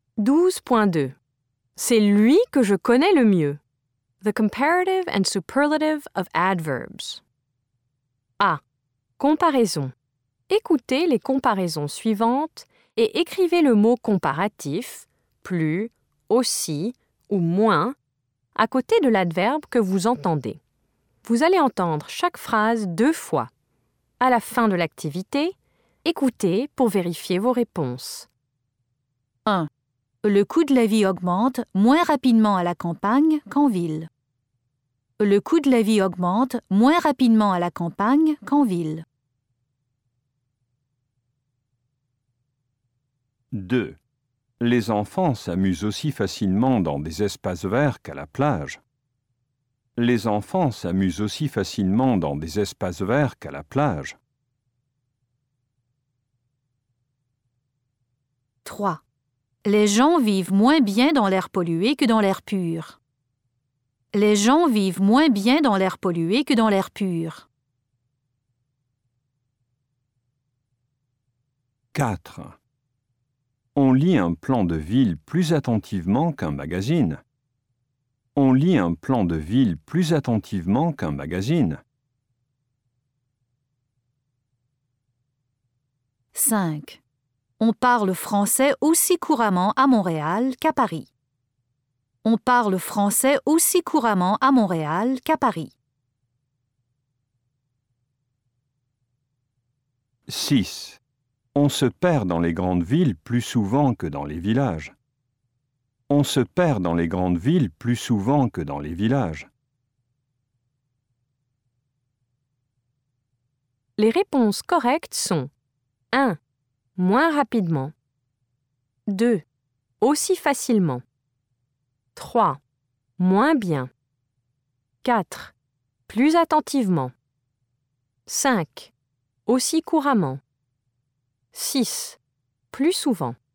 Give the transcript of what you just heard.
12.2 C'est lui que je connais le mieux. The comparative and superlative of adverbs. A. Comparaison. Écoutez les comparaisons suivantes et écrivez le mot comparatif, plus, aussi ou moins, à côté de l'adverbe que vous entendez. Vous allez entendre chaque phrase 2 fois. À la fin de l'activité, écoutez pour vérifier vos réponses. 1. Le coût de la vie augmente moins rapidement à la campagne qu'en ville. Le coût de la vie augmente moins rapidement à la campagne qu'en ville. 2. Les enfants s'amusent aussi facilement dans des espaces verts qu'à la plage. Les enfants s'amusent aussi facilement dans des espaces verts qu'à la plage. 3. Les gens vivent moins bien dans l'air pollué que dans l'air pur. Les gens vivent moins bien dans l'air pollué que dans l'air pur. 4. On lit un plan de ville plus attentivement qu'un magazine. On lit un plan de ville plus attentivement qu'un magazine. 5. On parle français aussi couramment à Montréal qu'à Paris. On parle français aussi couramment à Montréal qu'à Paris. 6. On se perd dans les grandes villes plus souvent que dans les villages. On se perd dans les grandes villes plus souvent que dans les villages. Les réponses correctes sont 1. Moins rapidement. 2. Aussi facilement. 3. Moins bien. 4. Plus attentivement. 5. Aussi couramment. 6. Plus souvent.